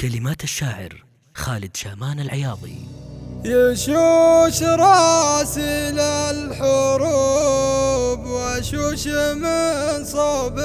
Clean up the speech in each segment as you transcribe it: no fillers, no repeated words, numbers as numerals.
كلمات الشاعر خالد شامان العياضي. يشوش راسي للحروب وشوش من صوب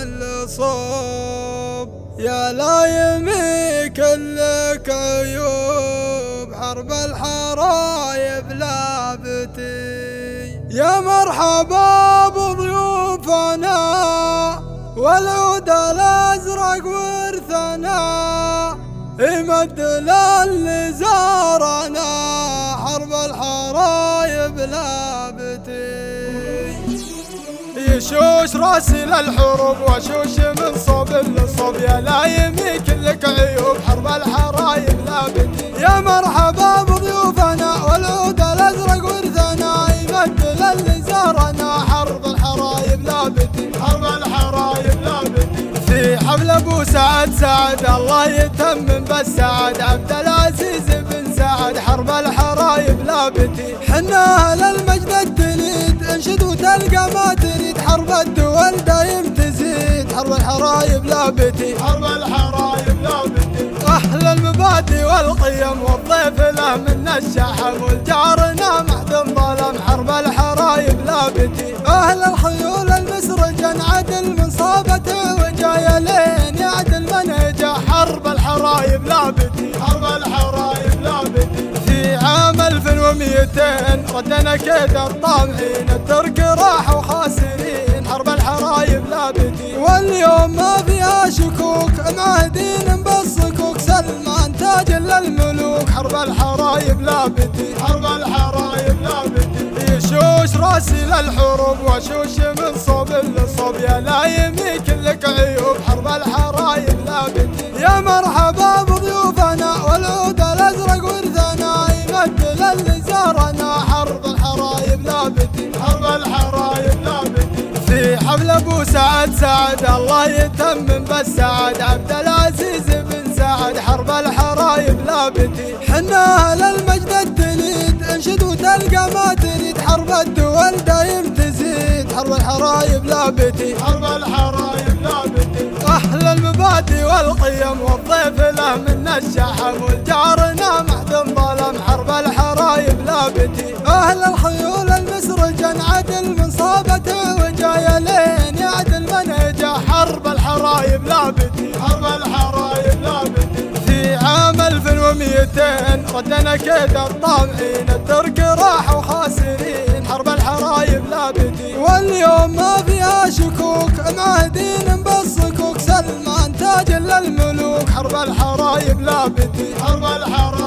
لصوب، يا لايمي كلك عيوب حرب الحرايب لابتي. يا مرحبا بضيوفنا والعود الازرق ورثنا، يمد للي زارنا حرب الحرايب لابتي. يشوش راسي للحروب وشوش من صوب لصوب، يا لايمي كلك عيوب حرب الحرايب لابتي. يا مرحبا بضيوفنا والعود الازرق ورثنا، يمد للي زارنا حرب الحرايب لابتي. حرب الحرايب لابتي في حفل ابو سعد سعد الله يتمم بالسعد، عبد العزيز بن سعد حرب الحرايب لابتي. حنا للمجد التليد انشد وتلقى ما تريد، حرب الدول دايم تزيد حرب الحرايب لابتي. حرب الحرايب لابتي اهل المبادئ والقيم والضيف له منا الشحم، والجارنا محدم ظلم حرب الحرايب لابتي. اهل الخيول المسرجن عدل من صابته وجايه لين يعدل منهجه حرب الحرايب لابتي. حرب الحرايب لابتي في عام 1200 ردنا كيد الطامعين، الترك راحوا خاسرين حرب الحرايب لابتي. واليوم ما فيها شكوك معاهدين بالصكوك، سلمان تاج للملوك حرب الحرايب لابتي. حرب الحرايب لابتي يشوش راسي للحروب وشوش من صوب لصوب، يا لايمي كلك عيوب حرب الحرايب لابتي. يا مرحبا بضيوفنا والعود الازرق ورثنا، يمد للي زارنا حرب الحرايب لابتي. حرب الحرايب لابتي في حفل ابو سعد سعد الله يتمم بالسعد، عبد العزيز بن سعد حرب الحرايب لابتي. حنا للمجد التليد انشد وتلقى ما تريد، حرب الدول دايم تزيد حرب الحرايب لابتي. حرب الحرايب لابتي اهل المبادئ والقيم والضيف له منا الشحم، والجارنا محدم ظلم حرب الحرايب لابتي. اهل الخيول المسرجن عدل من صابته وجايه لين يعدل منهجه حرب الحرايب لابتي. حرب الحرايب لابتي في عام 1200 ردنا كيد الطامعين، الترك راحوا خاسرين حرب الحرايب لابتي. واليوم ما فيها شكوك معاهدين بالصكوك، سلمان تاج للملوك حرب الحرايب لابتي. حرب الحرايب